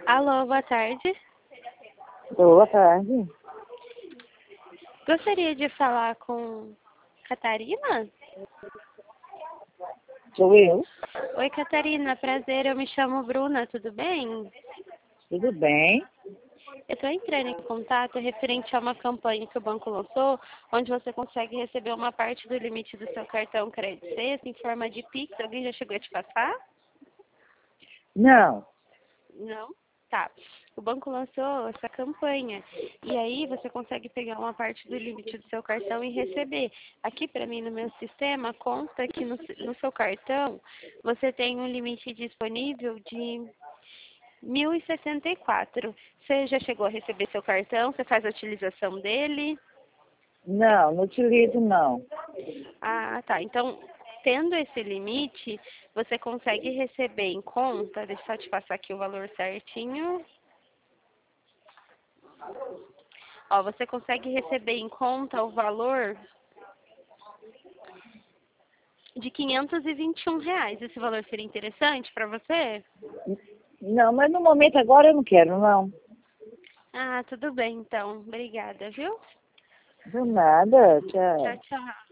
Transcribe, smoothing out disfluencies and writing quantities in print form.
Alô, boa tarde. Boa tarde. Gostaria de falar com Catarina? Sou eu. Oi, Catarina, prazer, eu me chamo Bruna, tudo bem? Tudo bem? Eu estou entrando em contato referente a uma campanha que o banco lançou, onde você consegue receber uma parte do limite do seu cartão crédito sexta em forma de Pix. Alguém já chegou a te passar? Não. Não? Tá. O banco lançou essa campanha e aí você consegue pegar uma parte do limite do seu cartão e receber. Aqui para mim no meu sistema consta que no seu cartão você tem um limite disponível de 1.064. Você já chegou a receber seu cartão? Você faz a utilização dele? Não utilizo não. Ah, tá. Então, tendo esse limite, você consegue receber em conta, deixa eu só te passar aqui o valor certinho. Ó, você consegue receber em conta o valor de R$ 521. Esse valor seria interessante para você? Não, mas no momento agora eu não quero, não. Ah, tudo bem então. Obrigada, viu? Do nada, Tchau, tchau. tchau.